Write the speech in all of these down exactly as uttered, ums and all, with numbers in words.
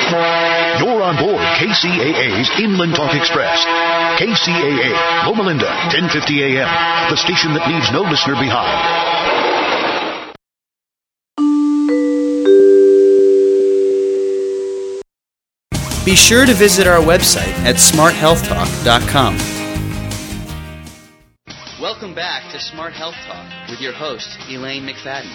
You're on board K C A A's Inland Talk Express. K C A A, Loma Linda, ten fifty A M, the station that leaves no listener behind. Be sure to visit our website at smart health talk dot com. Welcome back to Smart Health Talk with your host, Elaine McFadden.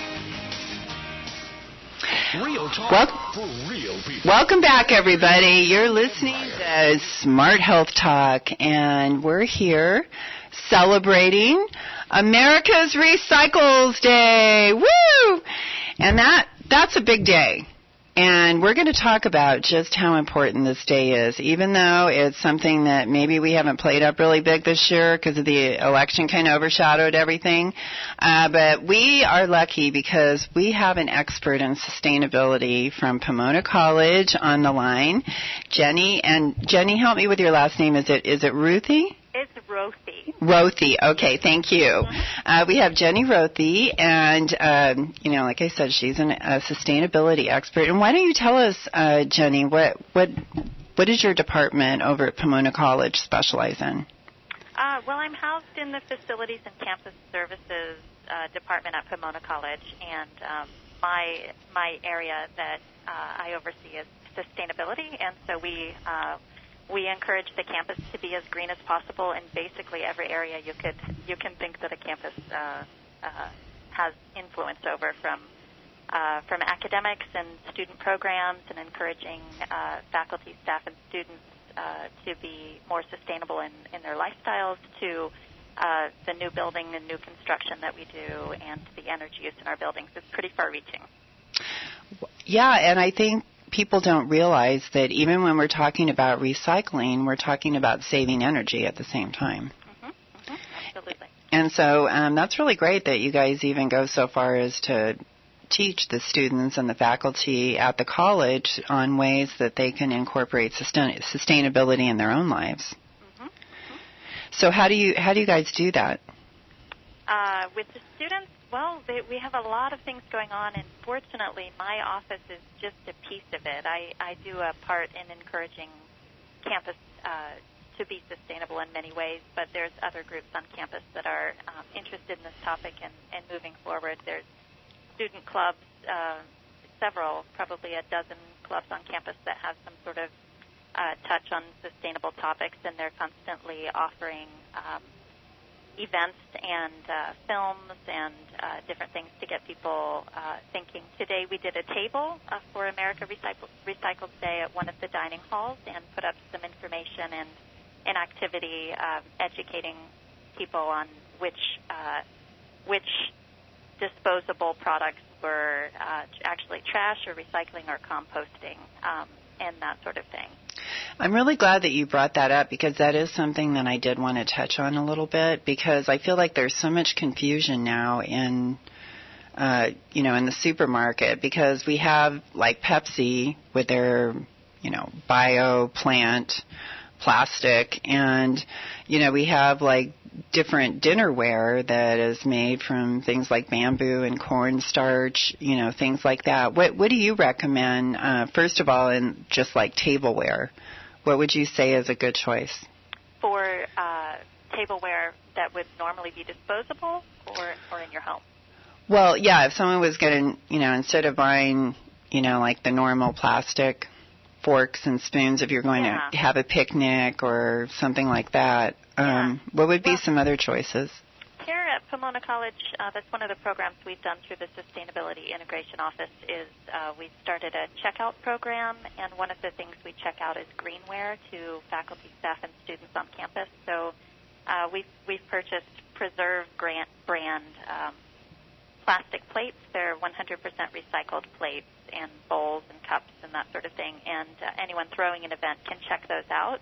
Real talk Wel- for real people. Welcome back, everybody. You're listening to Smart Health Talk, and we're here celebrating America's Recycles Day. Woo! And that that's a big day. And we're going to talk about just how important this day is, even though it's something that maybe we haven't played up really big this year because of the election kind of overshadowed everything. Uh, but we are lucky because we have an expert in sustainability from Pomona College on the line, Jenny. And Jenny, help me with your last name. Is it is it Ruthie? It's Rothy. Rothy. Okay, thank you. Uh, we have Jenny Rothy, and, um, you know, like I said, she's an, a sustainability expert. And why don't you tell us, uh, Jenny, what, what, what does your department over at Pomona College specialize in? Uh, well, I'm housed in the Facilities and Campus Services uh, department at Pomona College, and um, my, my area that uh, I oversee is sustainability, and so we... Uh, We encourage the campus to be as green as possible in basically every area you could you can think that a campus uh, uh, has influence over, from uh, from academics and student programs, and encouraging uh, faculty, staff, and students uh, to be more sustainable in, in their lifestyles, to uh, the new building and new construction that we do, and the energy use in our buildings. It's pretty far-reaching. Yeah, and I think people don't realize that even when we're talking about recycling, we're talking about saving energy at the same time. Mm-hmm, mm-hmm, absolutely. And so um, that's really great that you guys even go so far as to teach the students and the faculty at the college on ways that they can incorporate sustain- sustainability in their own lives. Mm-hmm, mm-hmm. So how do you how do you guys do that? Uh, with the students, well, they, we have a lot of things going on, and fortunately, my office is just a piece of it. I, I do a part in encouraging campus uh, to be sustainable in many ways, but there's other groups on campus that are um, interested in this topic and, and moving forward. There's student clubs, uh, several, probably a dozen clubs on campus that have some sort of uh, touch on sustainable topics, and they're constantly offering um, events and uh, films and uh, different things to get people uh, thinking. Today we did a table uh, for America Recycle, Recycles Day at one of the dining halls and put up some information and an activity uh, educating people on which uh, which disposable products were uh, actually trash or recycling or composting um, and that sort of thing. I'm really glad that you brought that up, because that is something that I did want to touch on a little bit, because I feel like there's so much confusion now in, uh, you know, in the supermarket, because we have like Pepsi with their, you know, bio plant plastic, and, you know, we have like different dinnerware that is made from things like bamboo and cornstarch, you know, things like that. What what do you recommend, uh, first of all, in just like tableware? What would you say is a good choice? For uh, tableware that would normally be disposable or, or in your home? Well, yeah, if someone was going to, you know, instead of buying, you know, like the normal plastic forks and spoons, if you're going yeah. to have a picnic or something like that, um, yeah. what would be well, some other choices? Here at Pomona College, uh, that's one of the programs we've done through the Sustainability Integration Office is uh, we started a checkout program, and one of the things we check out is greenware to faculty, staff, and students on campus. So uh, we've, we've purchased Preserve Grant brand um, plastic plates. They're one hundred percent recycled plates and bowls and cups and that sort of thing, and uh, anyone throwing an event can check those out.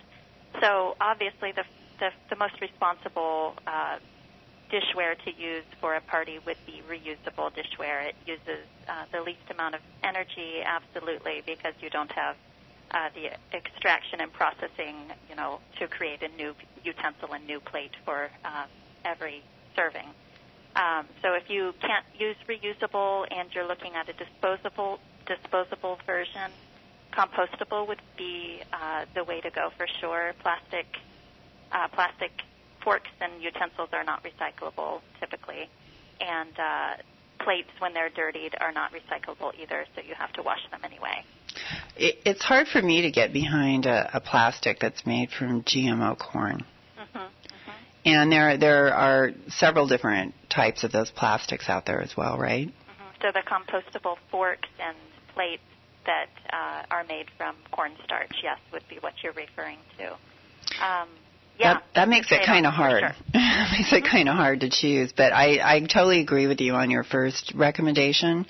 So obviously the, the, the most responsible uh, dishware to use for a party would be reusable dishware. It uses uh, the least amount of energy, absolutely, because you don't have uh, the extraction and processing, you know, to create a new utensil and new plate for uh, every serving. Um, so if you can't use reusable and you're looking at a disposable disposable version, compostable would be uh, the way to go for sure. Plastic, uh, plastic forks and utensils are not recyclable typically, and uh, plates, when they're dirtied, are not recyclable either, so you have to wash them anyway. It, it's hard for me to get behind a, a plastic that's made from G M O corn. Mm-hmm, mm-hmm. And there there are several different types of those plastics out there as well, right? Mm-hmm. So the compostable forks and plates that uh, are made from cornstarch, yes, would be what you're referring to. Um, yeah, that, that makes it kind of hard. Sure. makes it kind of hard to choose. But I, I totally agree with you on your first recommendation.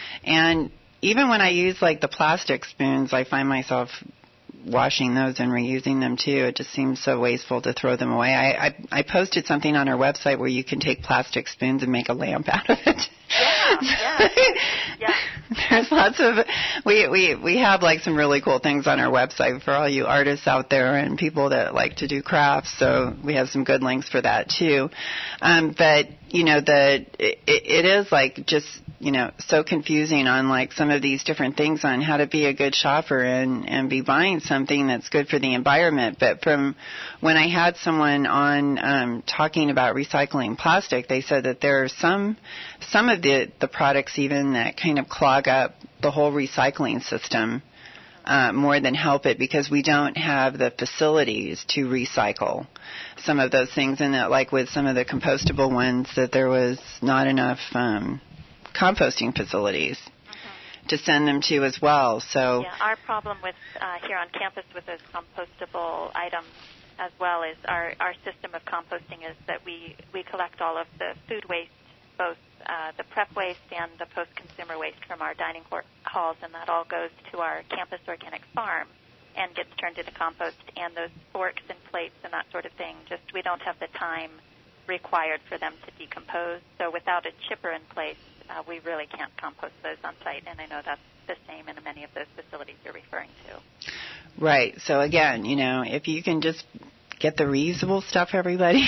And even when I use like the plastic spoons, I find myself washing those and reusing them too. It just seems so wasteful to throw them away. I, I, I posted something on our website where you can take plastic spoons and make a lamp out of it. Yeah, yeah, yeah. There's lots of we we we have like some really cool things on our website for all you artists out there and people that like to do crafts. So we have some good links for that too. Um, but you know the it, it is like just you know so confusing on like some of these different things on how to be a good shopper and and be buying something that's good for the environment. But from when I had someone on um, talking about recycling plastic, they said that there are some some of the the products even that kind of clog up the whole recycling system uh, more than help it, because we don't have the facilities to recycle some of those things. And that, like with some of the compostable ones, that there was not enough um, composting facilities mm-hmm. to send them to as well. So yeah, our problem with uh, here on campus with those compostable items as well is our, our system of composting is that we, we collect all of the food waste, both uh, the prep waste and the post-consumer waste from our dining halls, and that all goes to our campus organic farm and gets turned into compost. And those forks and plates and that sort of thing, just we don't have the time required for them to decompose. So without a chipper in place, uh, we really can't compost those on site, and I know that's the same in many of those facilities you're referring to. Right. So again, you know, if you can just get the reusable stuff, everybody.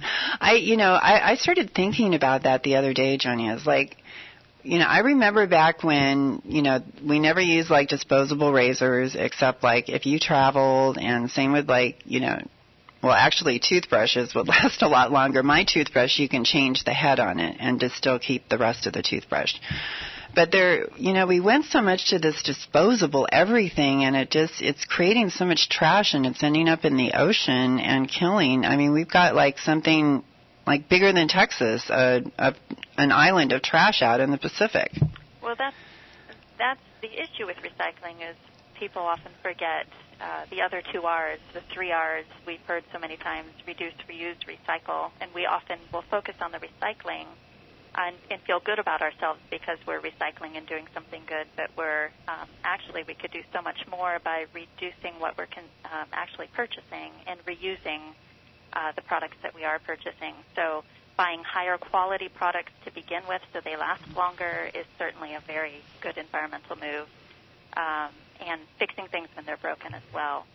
I, you know, I, I started thinking about that the other day, Johnny. I was like, you know, I remember back when, you know, we never used like disposable razors except like if you traveled, and same with like, you know, well, actually toothbrushes would last a lot longer. My toothbrush, you can change the head on it and just still keep the rest of the toothbrush. But there, you know, we went so much to this disposable everything, and it just, it's creating so much trash, and it's ending up in the ocean and killing. I mean, we've got like something like bigger than Texas, a, a, an island of trash out in the Pacific. Well, that's, that's the issue with recycling is people often forget uh, the other two R's, the three R's we've heard so many times, reduce, reuse, recycle, and we often will focus on the recycling And, and feel good about ourselves because we're recycling and doing something good, but we're um, actually we could do so much more by reducing what we're con- um, actually purchasing and reusing uh, the products that we are purchasing. So buying higher quality products to begin with so they last longer is certainly a very good environmental move, um, and fixing things when they're broken as well.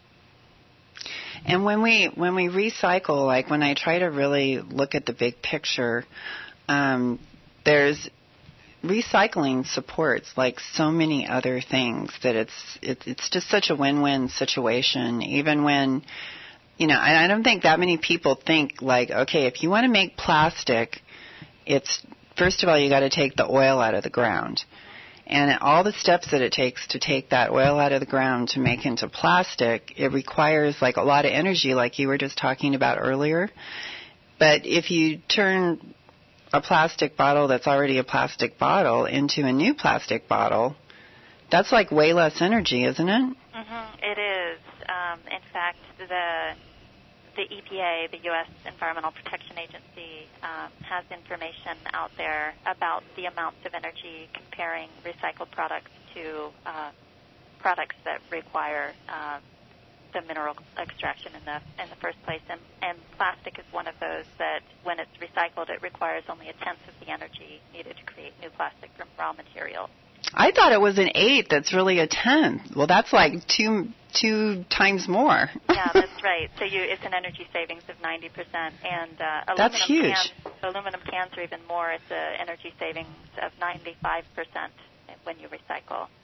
And when we when we recycle, like when I try to really look at the big picture, um, there's recycling supports like so many other things that it's it, it's just such a win-win situation. Even when, you know, and I don't think that many people think like, okay, if you want to make plastic, it's first of all you got to take the oil out of the ground. And all the steps that it takes to take that oil out of the ground to make into plastic, it requires like a lot of energy, like you were just talking about earlier. But if you turn a plastic bottle that's already a plastic bottle into a new plastic bottle, that's like way less energy, isn't it? Mm-hmm, it is. Um, in fact, the the E P A, the U S Environmental Protection Agency, um, has information out there about the amounts of energy comparing recycled products to uh, products that require uh, the mineral extraction in the in the first place. And, and plastic is one of those that, when it's recycled, it requires only a tenth of the energy needed to create new plastic from raw materials. I thought it was an eighth. That's really a tenth. Well, that's like two two times more. Yeah, that's right. So you, it's an energy savings of ninety percent. And uh, that's aluminum huge. Cans, aluminum cans are even more. It's an energy savings of ninety-five percent when you recycle.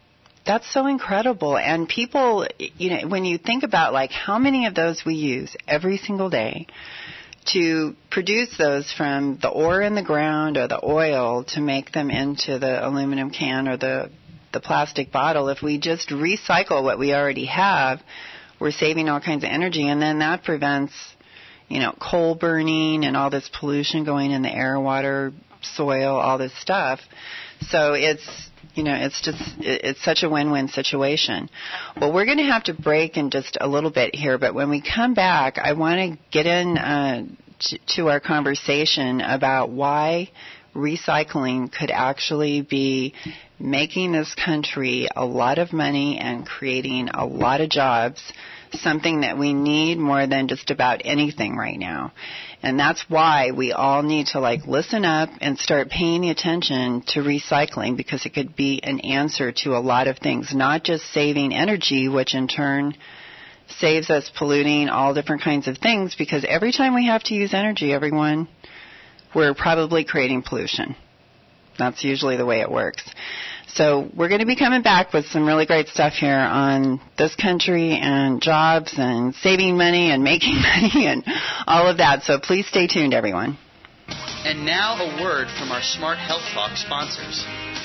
That's so incredible. And people, you know, when you think about like how many of those we use every single day to produce those from the ore in the ground or the oil to make them into the aluminum can or the the plastic bottle, if we just recycle what we already have, we're saving all kinds of energy, and then that prevents, you know, coal burning and all this pollution going in the air, water, soil, all this stuff. So it's, you know, it's just, it's such a win-win situation. Well, we're going to have to break in just a little bit here, but when we come back, I want to get in uh, to, to our conversation about why recycling could actually be making this country a lot of money and creating a lot of jobs, something that we need more than just about anything right now. And that's why we all need to like listen up and start paying attention to recycling, because it could be an answer to a lot of things, not just saving energy, which in turn saves us polluting all different kinds of things, because every time we have to use energy, everyone, we're probably creating pollution. That's usually the way it works. So we're going to be coming back with some really great stuff here on this country and jobs and saving money and making money and all of that. So please stay tuned, everyone. And now a word from our Smart Health Talk sponsors.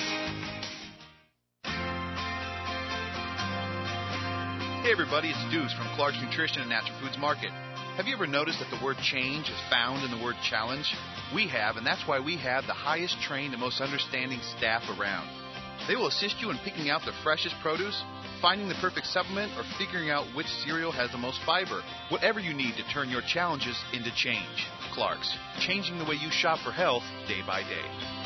Hey everybody, it's Deuce from Clark's Nutrition and Natural Foods Market. Have you ever noticed that the word change is found in the word challenge? We have, and that's why we have the highest trained and most understanding staff around. They will assist you in picking out the freshest produce, finding the perfect supplement, or figuring out which cereal has the most fiber. Whatever you need to turn your challenges into change. Clark's, changing the way you shop for health day by day.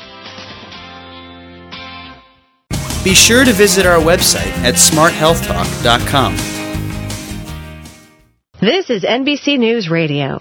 Be sure to visit our website at smart health talk dot com. This is N B C News Radio.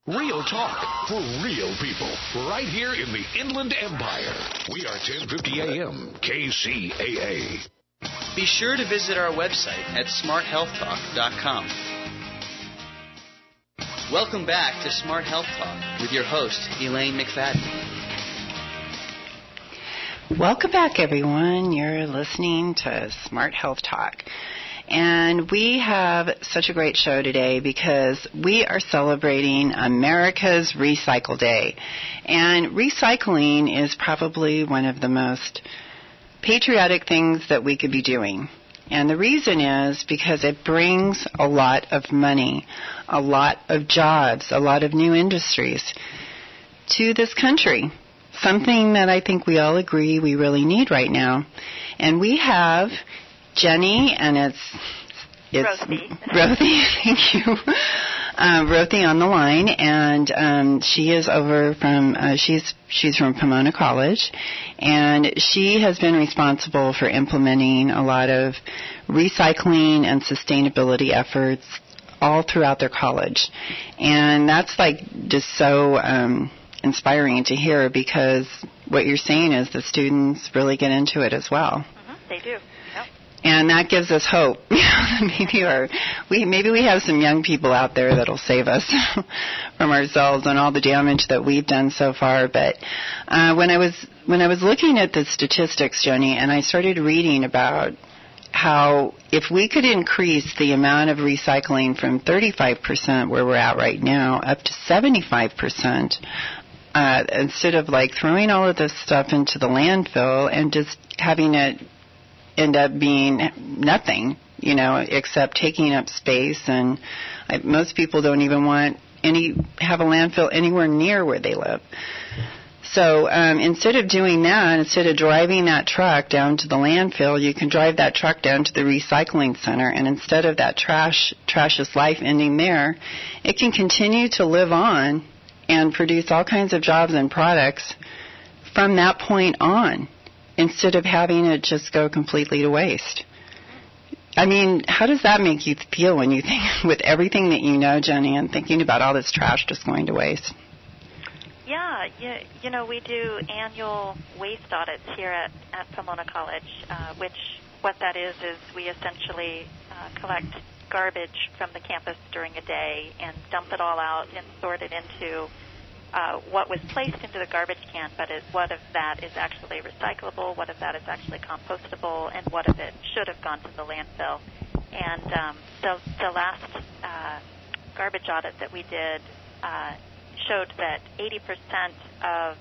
Real talk for real people, right here in the Inland Empire. We are ten fifty A M K C A A. Be sure to visit our website at smart health talk dot com. Welcome back to Smart Health Talk with your host, Elaine McFadden. Welcome back, everyone. You're listening to Smart Health Talk. And we have such a great show today because we are celebrating America's Recycle Day. And recycling is probably one of the most patriotic things that we could be doing. And the reason is because it brings a lot of money, a lot of jobs, a lot of new industries to this country. Something that I think we all agree we really need right now. And we have Jenny, and it's it's Rothy. Rothy, thank you. Uh, Rothy on the line, and um, she is over from uh, she's she's from Pomona College, and she has been responsible for implementing a lot of recycling and sustainability efforts all throughout their college, and that's like just so um, inspiring to hear because what you're saying is the students really get into it as well. Mm-hmm, they do. And that gives us hope. maybe our, we maybe we have some young people out there that'll save us from ourselves and all the damage that we've done so far. But uh, when I was when I was looking at the statistics, Jenny, and I started reading about how if we could increase the amount of recycling from thirty-five percent where we're at right now up to seventy-five percent, uh, instead of like throwing all of this stuff into the landfill and just having it end up being nothing, you know, except taking up space. And I, most people don't even want any have a landfill anywhere near where they live. So um, instead of doing that, instead of driving that truck down to the landfill, you can drive that truck down to the recycling center. And instead of that trash, trash's life ending there, it can continue to live on and produce all kinds of jobs and products from that point on, instead of having it just go completely to waste. I mean, how does that make you feel when you think, with everything that you know, Jenny, and thinking about all this trash just going to waste? Yeah, you, you know, we do annual waste audits here at, at Pomona College, uh, which what that is is we essentially uh, collect garbage from the campus during a day and dump it all out and sort it into Uh, what was placed into the garbage can, but is what of that is actually recyclable, what of that is actually compostable, and what of it should have gone to the landfill. And um, the, the last uh, garbage audit that we did uh, showed that eighty percent of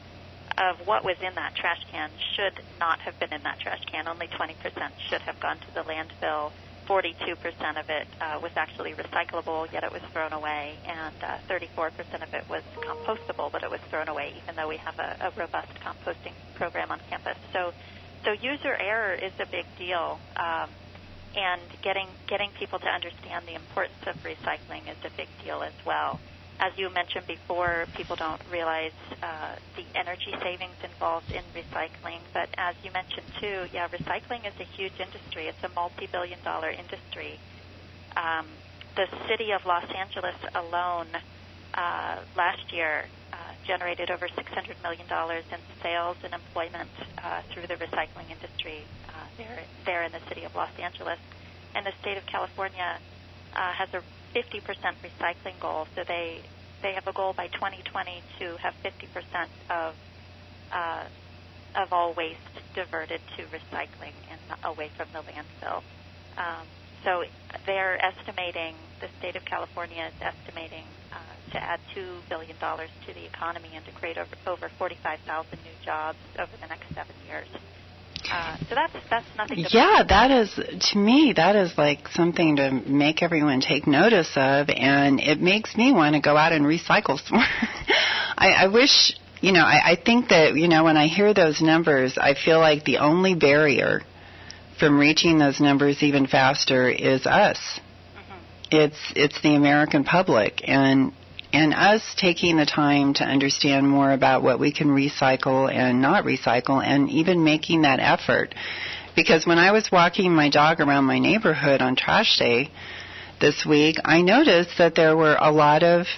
of what was in that trash can should not have been in that trash can. Only twenty percent should have gone to the landfill. forty-two percent of it uh, was actually recyclable, yet it was thrown away, and uh, thirty-four percent of it was compostable, but it was thrown away, even though we have a, a robust composting program on campus. So, so user error is a big deal, um, and getting getting people to understand the importance of recycling is a big deal as well. As you mentioned before, people don't realize uh, the energy savings involved in recycling. But as you mentioned, too, yeah, recycling is a huge industry. It's a multi-billion dollar industry. Um, the city of Los Angeles alone uh, last year uh, generated over six hundred million dollars in sales and employment uh, through the recycling industry uh, there, there in the city of Los Angeles. And the state of California uh, has a fifty percent recycling goal, so they they have a goal by twenty twenty to have fifty percent of uh, of all waste diverted to recycling and away from the landfill. Um, so they're estimating, the state of California is estimating uh, to add two billion dollars to the economy and to create over, over forty-five thousand new jobs over the next seven years. Uh, so that's that's nothing to Yeah, that is, to me, that is like something to make everyone take notice of, and it makes me want to go out and recycle some more. I, I wish, you know, I, I think that, you know, when I hear those numbers, I feel like the only barrier from reaching those numbers even faster is us. Mm-hmm. It's it's the American public, and And us taking the time to understand more about what we can recycle and not recycle, and even making that effort. Because when I was walking my dog around my neighborhood on Trash Day this week, I noticed that there were a lot of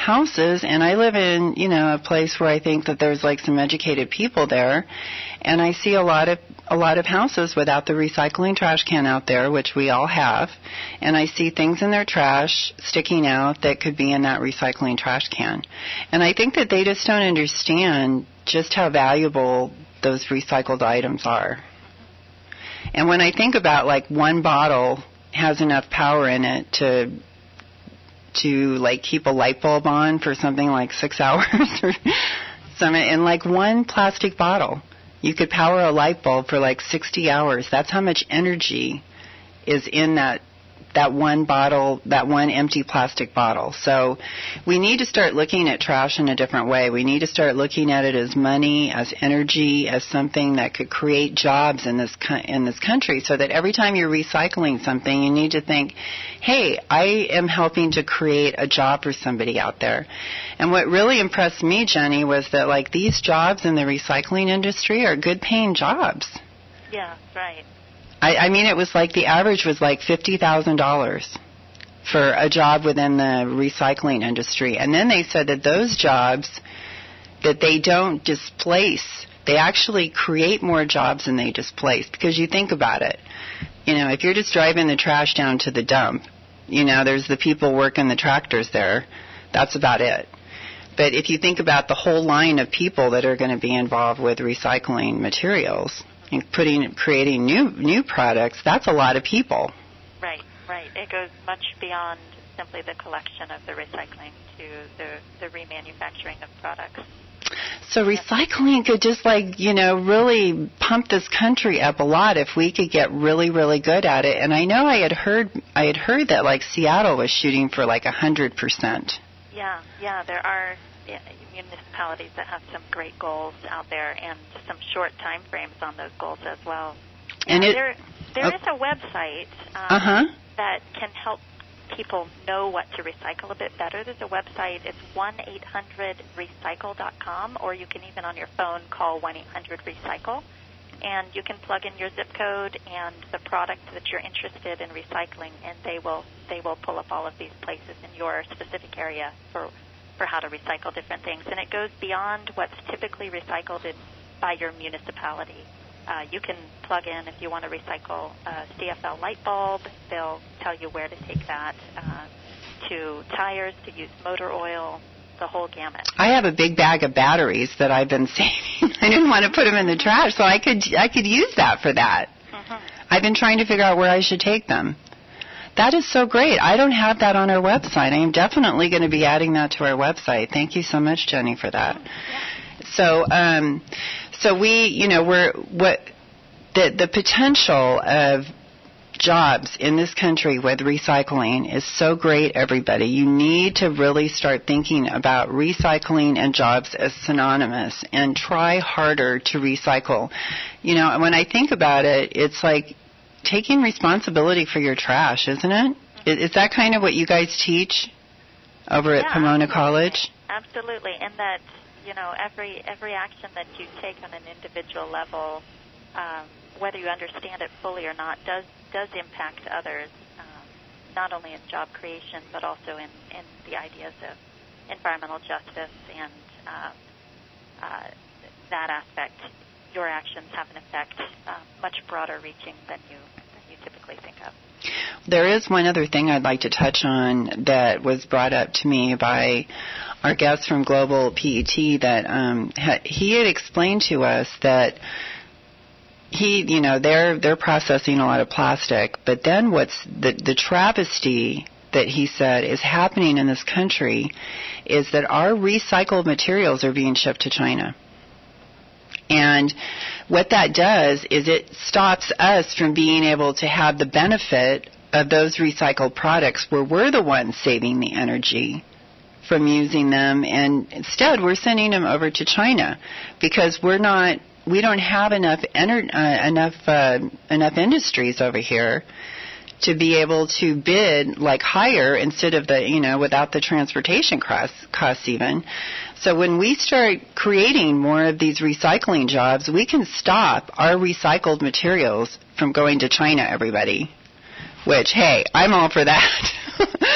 houses, and I live in, you know, a place where I think that there's like some educated people there, and I see a lot of a lot of houses without the recycling trash can out there, which we all have, and I see things in their trash sticking out that could be in that recycling trash can. And I think that they just don't understand just how valuable those recycled items are. And when I think about like one bottle has enough power in it to to like keep a light bulb on for something like six hours or something, in like one plastic bottle, you could power a light bulb for like sixty hours. That's how much energy is in that that one bottle, that one empty plastic bottle. So we need to start looking at trash in a different way. We need to start looking at it as money, as energy, as something that could create jobs in this in this country, so that every time you're recycling something, you need to think, hey, I am helping to create a job for somebody out there. And what really impressed me, Jenny, was that like these jobs in the recycling industry are good paying jobs. Yeah, right. I, I mean, it was like the average was like fifty thousand dollars for a job within the recycling industry. And then they said that those jobs, that they don't displace, they actually create more jobs than they displace. Because you think about it, you know, if you're just driving the trash down to the dump, you know, there's the people working the tractors there. That's about it. But if you think about the whole line of people that are going to be involved with recycling materials, and putting, creating new new products, that's a lot of people. Right, right. It goes much beyond simply the collection of the recycling to the, the remanufacturing of products. So recycling could just like, you know, really pump this country up a lot if we could get really, really good at it. And I know I had heard I had heard that like Seattle was shooting for like one hundred percent. Yeah, yeah, there are municipalities that have some great goals out there and some short time frames on those goals as well. And it, there there oh, is a website um, uh-huh. that can help people know what to recycle a bit better. There's a website. It's one eight hundred recycle dot com, or you can even on your phone call one eight hundred recycle, and you can plug in your zip code and the product that you're interested in recycling, and they will they will pull up all of these places in your specific area for for how to recycle different things. And it goes beyond what's typically recycled in, by your municipality. Uh, you can plug in, if you want to recycle a C F L light bulb, they'll tell you where to take that, uh, to tires, to use motor oil, the whole gamut. I have a big bag of batteries that I've been saving. I didn't want to put them in the trash, so I could I could use that for that. Mm-hmm. I've been trying to figure out where I should take them. That is so great. I don't have that on our website. I am definitely going to be adding that to our website. Thank you so much, Jenny, for that. Yeah. So, um, so we, you know, we're what the the potential of jobs in this country with recycling is so great, everybody. You need to really start thinking about recycling and jobs as synonymous and try harder to recycle. You know, when I think about it, it's like taking responsibility for your trash, isn't it? Mm-hmm. Is that kind of what you guys teach over at yeah, Pomona absolutely. College? Absolutely, and that, you know, every every action that you take on an individual level, um, whether you understand it fully or not, does does impact others, um, not only in job creation, but also in, in the ideas of environmental justice and uh, uh, that aspect. Your actions have an effect uh, much broader reaching than you than you typically think of. There is one other thing I'd like to touch on that was brought up to me by our guest from Global P E T, that um, ha- he had explained to us that he, you know, they're they're processing a lot of plastic, but then what's the the travesty that he said is happening in this country is that our recycled materials are being shipped to China. And what that does is it stops us from being able to have the benefit of those recycled products where we're the ones saving the energy from using them, and instead we're sending them over to China because we're not, we don't have enough ener- uh, enough uh, enough industries over here to be able to bid like higher instead of the, you know, without the transportation costs, costs even. So when we start creating more of these recycling jobs, we can stop our recycled materials from going to China, everybody. Which, hey, I'm all for that.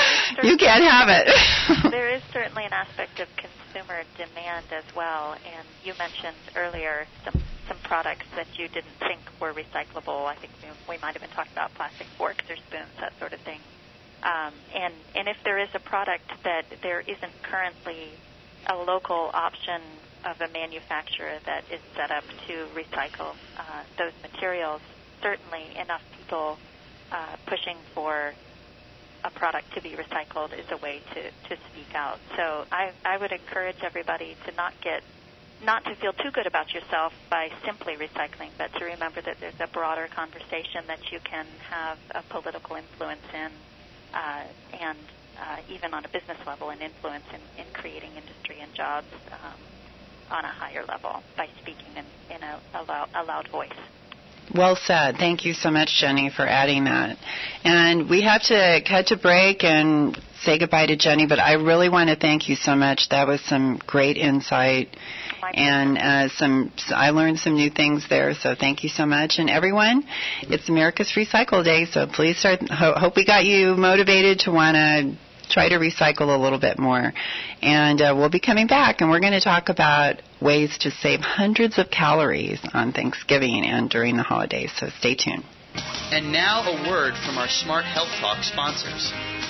you can't have it. There is certainly an aspect of consumer demand as well, and you mentioned earlier some some products that you didn't think were recyclable. I think we, we might have been talking about plastic forks or spoons, that sort of thing. Um, and, and if there is a product that there isn't currently a local option of a manufacturer that is set up to recycle uh, those materials, certainly enough people uh, pushing for a product to be recycled is a way to, to speak out. So I, I would encourage everybody to not get, not to feel too good about yourself by simply recycling, but to remember that there's a broader conversation that you can have a political influence in, uh, and uh, even on a business level, an influence in, in creating industry and jobs um, on a higher level by speaking in, in a, a, loud, a loud voice. Well said. Thank you so much, Jenny, for adding that. And we have to cut to break and say goodbye to Jenny, but I really want to thank you so much. That was some great insight, and uh, some I learned some new things there, so thank you so much. And everyone, it's America's Recycle Day, so please start. Ho- hope we got you motivated to want to try to recycle a little bit more. And uh, we'll be coming back, and we're going to talk about ways to save hundreds of calories on Thanksgiving and during the holidays, so stay tuned. And now a word from our Smart Health Talk sponsors.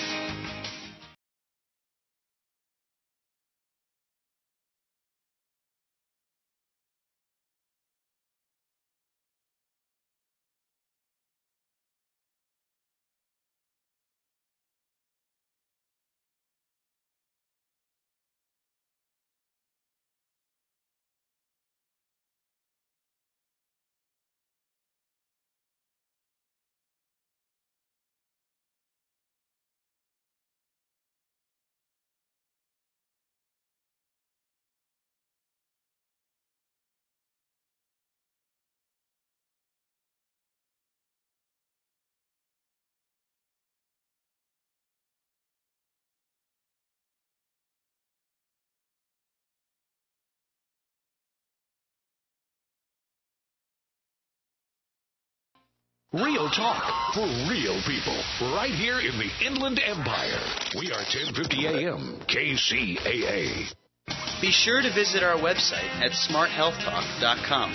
Real talk for real people, right here in the Inland Empire. We are ten fifty A M K C A A. Be sure to visit our website at smart health talk dot com.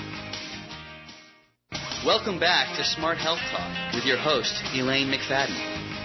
Welcome back to Smart Health Talk with your host, Elaine McFadden.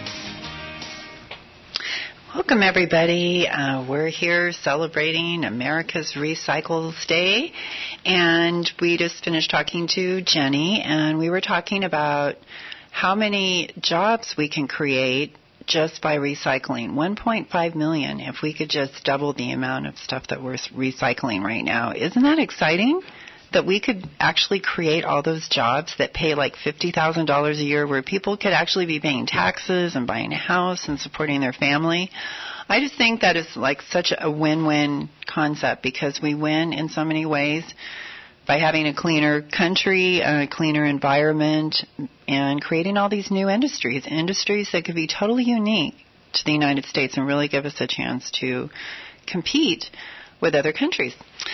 Welcome, everybody. Uh, we're here celebrating America's Recycles Day, and we just finished talking to Jenny, and we were talking about how many jobs we can create just by recycling. one point five million if we could just double the amount of stuff that we're recycling right now. Isn't that exciting? That we could actually create all those jobs that pay like fifty thousand dollars a year, where people could actually be paying taxes and buying a house and supporting their family. I just think that is like such a win-win concept, because we win in so many ways by having a cleaner country, a cleaner environment, and creating all these new industries, industries that could be totally unique to the United States and really give us a chance to compete with other countries.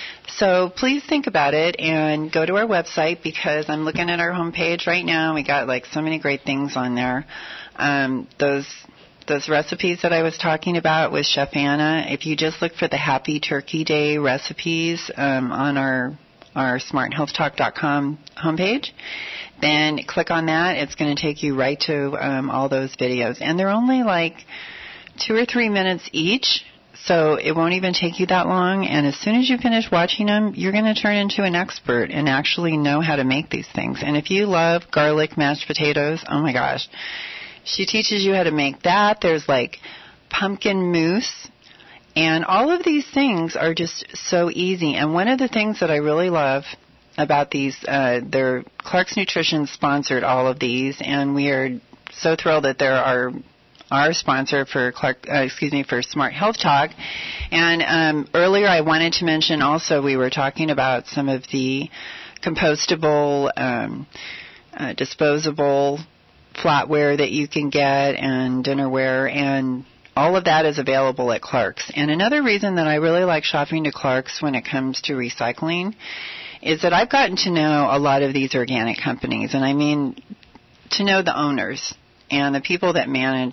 So please think about it and go to our website, because I'm looking at our homepage right now. We got like so many great things on there. Um, those those recipes that I was talking about with Chef Anna, if you just look for the Happy Turkey Day recipes um, on our our smart health talk dot com homepage, then click on that. It's going to take you right to um, all those videos. And they're only like two or three minutes each, so it won't even take you that long. And as soon as you finish watching them, you're going to turn into an expert and actually know how to make these things. And if you love garlic mashed potatoes, oh my gosh, she teaches you how to make that. There's like pumpkin mousse. And all of these things are just so easy. And one of the things that I really love about these, uh, they're Clark's Nutrition sponsored all of these, and we are so thrilled that they're our our sponsor for Clark, uh, excuse me, for Smart Health Talk. And um, earlier I wanted to mention also, we were talking about some of the compostable, um, uh, disposable flatware that you can get, and dinnerware, and all of that is available at Clark's. And another reason that I really like shopping to Clark's when it comes to recycling is that I've gotten to know a lot of these organic companies, and I mean to know the owners and the people that manage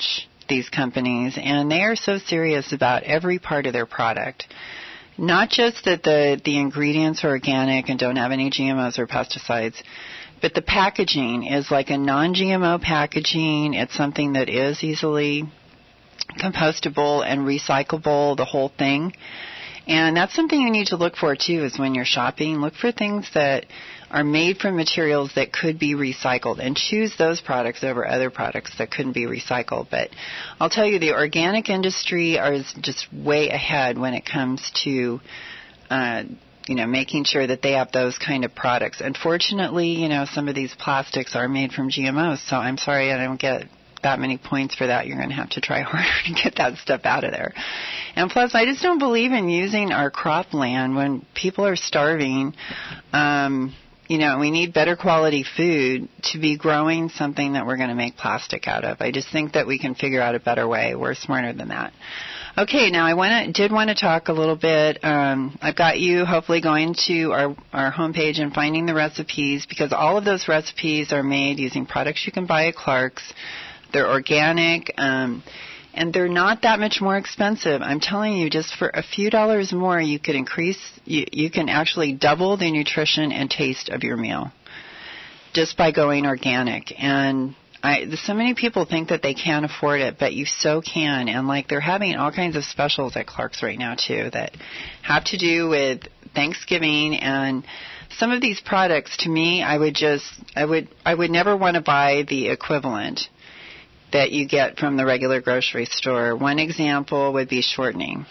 these companies, and they are so serious about every part of their product. Not just that the, the ingredients are organic and don't have any G M Os or pesticides, but the packaging is like a non-G M O packaging. It's something that is easily compostable and recyclable, the whole thing. And that's something you need to look for, too, is when you're shopping. Look for things that are made from materials that could be recycled, and choose those products over other products that couldn't be recycled. But I'll tell you, the organic industry is just way ahead when it comes to, uh, you know, making sure that they have those kind of products. Unfortunately, you know, some of these plastics are made from G M Os, so I'm sorry I don't get that many points for that. You're going to have to try harder to get that stuff out of there. And plus, I just don't believe in using our cropland when people are starving. Um, you know, we need better quality food to be growing something that we're going to make plastic out of. I just think that we can figure out a better way. We're smarter than that. Okay, now I wanna, did want to talk a little bit. Um, I've got you hopefully going to our, our homepage and finding the recipes, because all of those recipes are made using products you can buy at Clark's. They're organic, um, and they're not that much more expensive. I'm telling you, just for a few dollars more, you could increase, you, you can actually double the nutrition and taste of your meal just by going organic. And I, so many people think that they can't afford it, but you so can. And like they're having all kinds of specials at Clark's right now too that have to do with Thanksgiving. And some of these products, to me, I would just, I would, I would never want to buy the equivalent that you get from the regular grocery store. One example would be shortening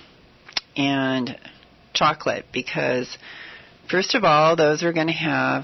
and chocolate, because first of all, those are going to have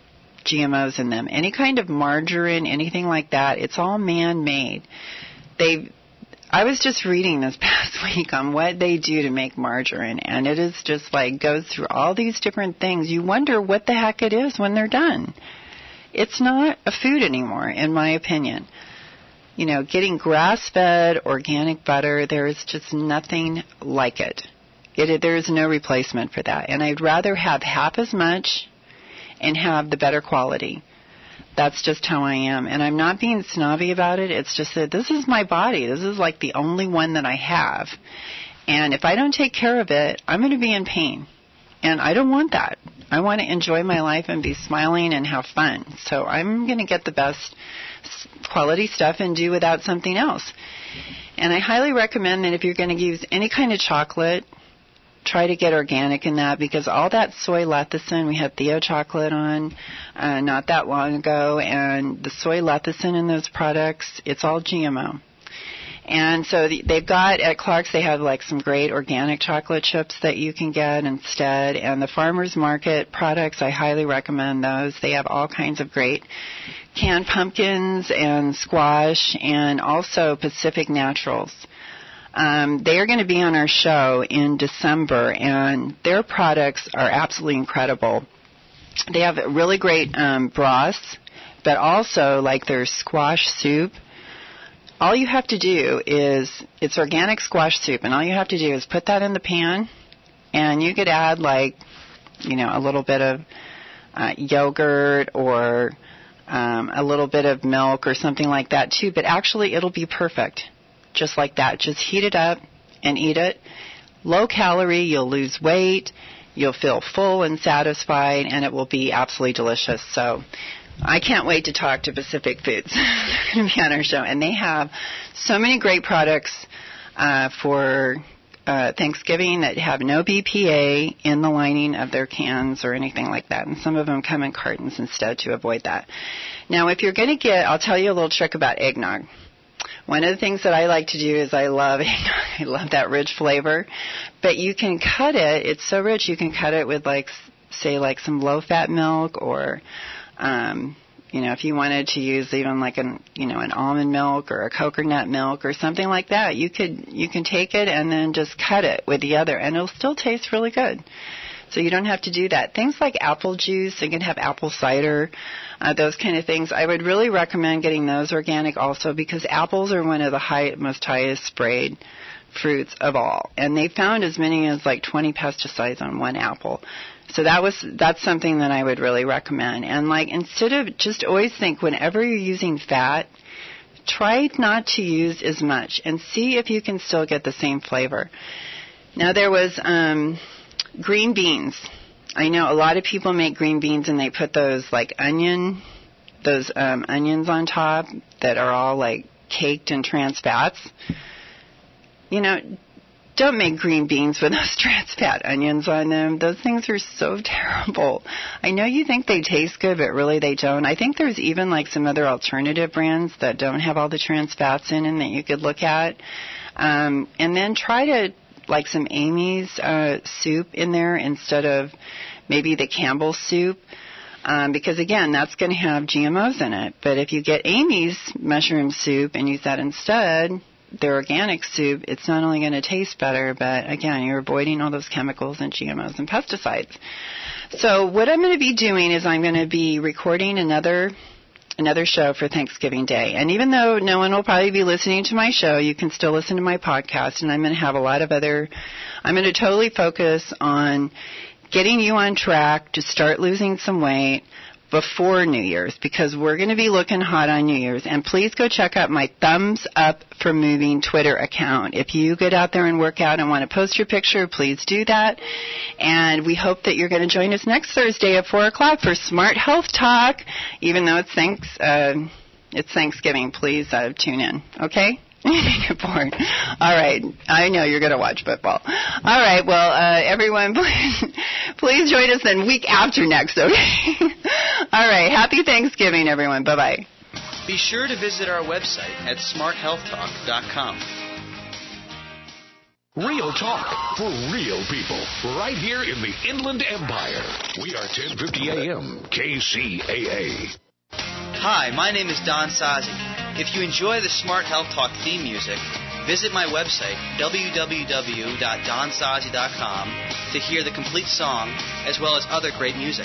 G M Os in them. Any kind of margarine, anything like that, it's all man-made. They, I was just reading this past week on what they do to make margarine, and it is just like goes through all these different things. You wonder what the heck it is when they're done. It's not a food anymore, in my opinion. You know, getting grass-fed organic butter, there is just nothing like it. It. There is no replacement for that. And I'd rather have half as much and have the better quality. That's just how I am. And I'm not being snobby about it. It's just that this is my body. This is like the only one that I have. And if I don't take care of it, I'm going to be in pain. And I don't want that. I want to enjoy my life and be smiling and have fun. So I'm going to get the best quality stuff and do without something else. And I highly recommend that if you're going to use any kind of chocolate, try to get organic in that, because all that soy lecithin, we had Theo chocolate on uh, not that long ago, and the soy lecithin in those products, it's all G M O. And so the, they've got, at Clark's, they have like some great organic chocolate chips that you can get instead. And the Farmers Market products, I highly recommend those. They have all kinds of great canned pumpkins and squash, and also Pacific Naturals. Um, they are going to be on our show in December, and their products are absolutely incredible. They have really great um, broths, but also like their squash soup. All you have to do is, it's organic squash soup, and all you have to do is put that in the pan, and you could add like, you know, a little bit of uh, yogurt or um, a little bit of milk or something like that too, but actually it'll be perfect, just like that. Just heat it up and eat it. Low calorie, you'll lose weight, you'll feel full and satisfied, and it will be absolutely delicious. So I can't wait to talk to Pacific Foods. They're going to be on our show. And they have so many great products uh, for uh, Thanksgiving that have no B P A in the lining of their cans or anything like that. And some of them come in cartons instead to avoid that. Now, if you're going to get, I'll tell you a little trick about eggnog. One of the things that I like to do is I love eggnog. I love that rich flavor. But you can cut it. It's so rich, you can cut it with, like, say, like some low-fat milk, or Um, you know, if you wanted to use even like an, you know, an almond milk or a coconut milk or something like that, you could, you can take it and then just cut it with the other, and it'll still taste really good. So you don't have to do that. Things like apple juice, you can have apple cider, uh, those kind of things. I would really recommend getting those organic also, because apples are one of the high, most highest sprayed fruits of all. And they found as many as like twenty pesticides on one apple. So that was that's something that I would really recommend. And like, instead of, just always think, whenever you're using fat, try not to use as much and see if you can still get the same flavor. Now, there was um, green beans. I know a lot of people make green beans and they put those like onion, those um, onions on top that are all like caked in trans fats. You know, don't make green beans with those trans fat onions on them. Those things are so terrible. I know you think they taste good, but really they don't. I think there's even like some other alternative brands that don't have all the trans fats in them that you could look at. Um, and then try to like some Amy's uh, soup in there instead of maybe the Campbell's soup. Um, because, again, that's going to have G M Os in it. But if you get Amy's mushroom soup and use that instead, their organic soup, it's not only going to taste better, but, again, you're avoiding all those chemicals and G M Os and pesticides. So what I'm going to be doing is I'm going to be recording another another show for Thanksgiving Day. And even though no one will probably be listening to my show, you can still listen to my podcast, and I'm going to have a lot of other – I'm going to totally focus on getting you on track to start losing some weight before New Year's, because we're going to be looking hot on New Year's. And please go check out my Thumbs Up for Moving Twitter account. If you get out there and work out and want to post your picture, please do that. And we hope that you're going to join us next Thursday at four o'clock for Smart Health Talk. Even though it's, thanks, uh, it's Thanksgiving, please uh, tune in, okay? Get bored. All right. I know you're going to watch football. All right. Well, uh, everyone, please, please join us then week after next, okay? All right. Happy Thanksgiving, everyone. Bye-bye. Be sure to visit our website at smart health talk dot com. Real talk for real people, right here in the Inland Empire. We are ten fifty A M K C A A. Hi, my name is Don Sazi. If you enjoy the Smart Health Talk theme music, visit my website, w w w dot don sazi dot com, to hear the complete song, as well as other great music.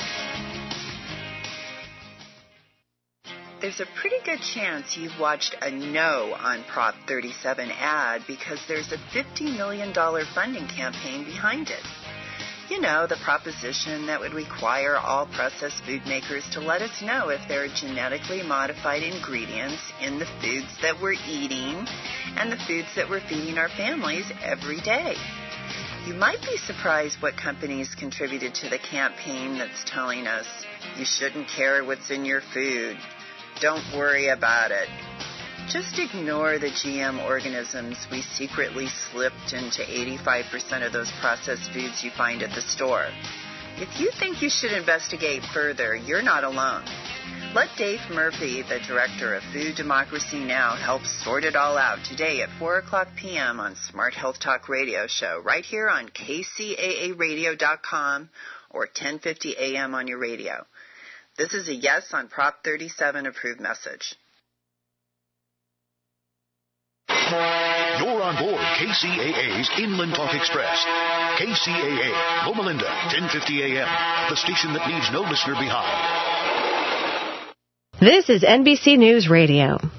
There's a pretty good chance you've watched a no on Prop thirty-seven ad because there's a fifty million dollars funding campaign behind it. You know, the proposition that would require all processed food makers to let us know if there are genetically modified ingredients in the foods that we're eating and the foods that we're feeding our families every day. You might be surprised what companies contributed to the campaign that's telling us you shouldn't care what's in your food. Don't worry about it. Just ignore the G M organisms we secretly slipped into eighty-five percent of those processed foods you find at the store. If you think you should investigate further, you're not alone. Let Dave Murphy, the director of Food Democracy Now!, help sort it all out today at four o'clock p.m. on Smart Health Talk Radio Show, right here on K C A A radio dot com or ten fifty A M on your radio. This is a yes on Prop thirty-seven approved message. You're on board K C A A's Inland Talk Express. K C A A, Loma Linda, ten fifty A M, the station that leaves no listener behind. This is N B C News Radio.